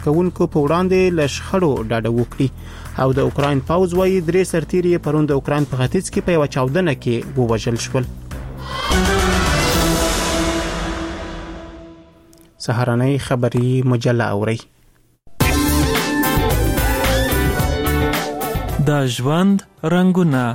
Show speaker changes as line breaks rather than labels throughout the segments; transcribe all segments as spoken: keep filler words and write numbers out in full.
کوونکو په وړاندې له شخړو ډاډه وکړي. او د اوکراین پوځ وايي درې سرتیري پرون د اوکراین په ختیځ کې په یوه چاودنه کې ووژل شول. سهارنۍ خبري مجله اوري.
د ژوند رنگونه.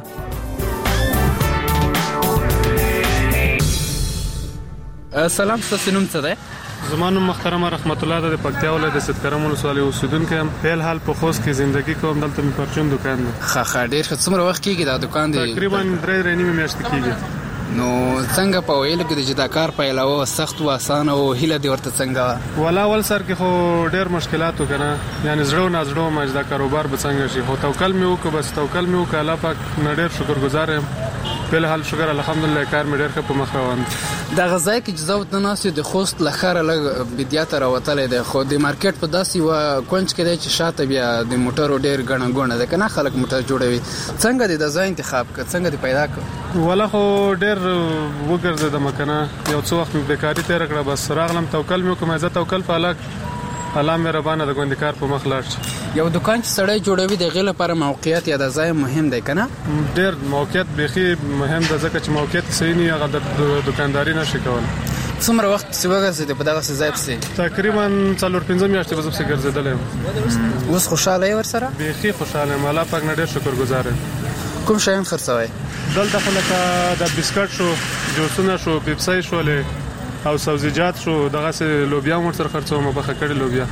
سلام، ستاسو نوم څه دی؟
زما نوم محترم رحمت الله د پکتیا ولایت د ستکرم ولسوالۍ اوسیدونکی یم. په حال په خوست کې ژوندۍ کوم. دلته می پرچون دکان دی.
ښه ښه، ډېر ښه. څومره وخت کېږي دا دکان دی؟
تقریبا درې درې نیمه میاشتې کېږي.
نو څنګه په ویل کې چې دا کار پیلوه سخت او اسانه او هیله دی ورته څنګه؟
ولا ول سر کې خو ډېر مشکلات وکنه، یعنی زړه نه زړه ما دا کاروبار به څنګه شي. خو توکل مې وکړ، بس توکل مې وکړ. الله پاک نړۍ شکرګزار یم. په حال شکر الحمدلله کار مې ډېر ښه په مخ روان دی.
دا غزای کې جزاوت نه ناسي د خوست لخر لګ بدیات راوتلې ده، خو د مارکیټ په داسي و کونج کې دی چې شاته بیا د موټرو ډېر غڼه غونه ده کنه، خلک موټر جوړوي. څنګه د ځای انتخاب ک څنګه دی پیدا ک؟
ولا خو ډېر وګرځیدم کنه، یو څو وخت بیکاری تیر کړه، بس راغلم توکل مې کوم عزت توکل په الله الله مهربانه د ګوندکار په مخ لاړ شي.
یو دکان چې سړی جوړوي د غل لپاره موقعیت یا د ځای مهم دی کنه؟
ډېر موقعیت بيخي مهم دی، ځکه چې موقعیت صحیح نه هغه د دکانداري نشي کول.
څومره وخت سی وګرځید په دغه ځای پسې؟
تقریبا څلور پنځه میاشتې به زه ګرځیدل یم.
اوس خوشاله ور سره؟
بيخي خوشاله یم، الله پاک نه ډېر شکرګزار یم.
کوم شیان خرڅوي؟
دلته خلک د بسکټ شو، جوسونه شو، پیپسي شو او سبزیجات شو، دغه سه لوبیا مور سره خرڅوم، په خکړې لوبیا.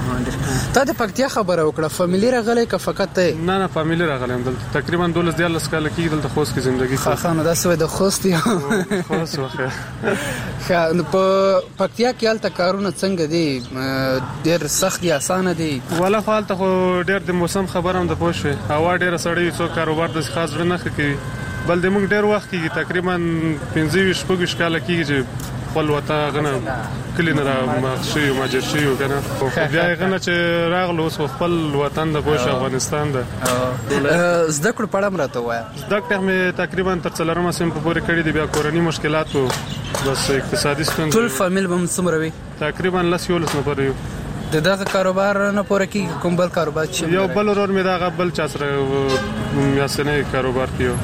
ته د پکتیا خبره وکړه، فامیلی راغلی که فقط ته؟
نه نه فامیلی راغلی دلته. تقریبا دولس دیارلس کاله کېږي دلته خوست کې ژوندۍ کوم.
ښه نو دا سوی د خوست یو
خوست وخه.
ښه نو په پکتیا کې هلته کارونه څنګه دي؟ ډېر سخت دي اسانه دي؟
ولا خو هلته خو ډېر د موسم خبره هم د پوه شوې، هوا ډېره سړی، څو کاروبار داسې خاص زړه نه ښه کوي. بل د موږ ډېر وخت کېږي، تقریبا پنځه ویشت شپږ ویشت کاله کېږي چې خپل وطن غنه کلی نه را شي ماجر شي کنه. خو بیا غنه چې راغلو اوس خپل وطن د پوش افغانستان ده.
زده کړو پړم راته وای.
زده کړم مې تقریبا تر څلورمه سم په پورې کړی دی. بیا کورنۍ مشکلات او بس اقتصادي ستونزې.
ټول فامیل به څومره وي؟
تقریبا لس یولس نفر یو.
د دغه کاروبار نه پوره کیږي کوم بل کاروبار چې
یو بل ورور مې دا غبل چا سره میاسنه کاروبار کیو.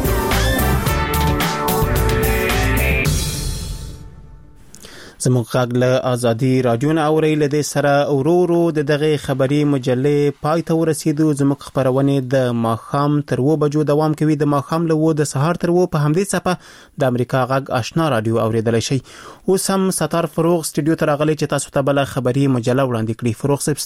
زموږ غږ له ازادي رادیو نه اورئ. له دې سره ورو ورو د دغه خبري مجلې پای ته ورسېدو. زموږ خبرونه د ماښام تر اوه بجو دوام کوي. د ماښام له اوه د سهار تر اوه په همدې څپه د امریکا غږ آشنا رادیو اوریدلای شئ. اوس هم ستار فروغ سټوډیو ته راغلی چې تاسو ته بل خبري مجله وړاندې کړي. فروغ صاحب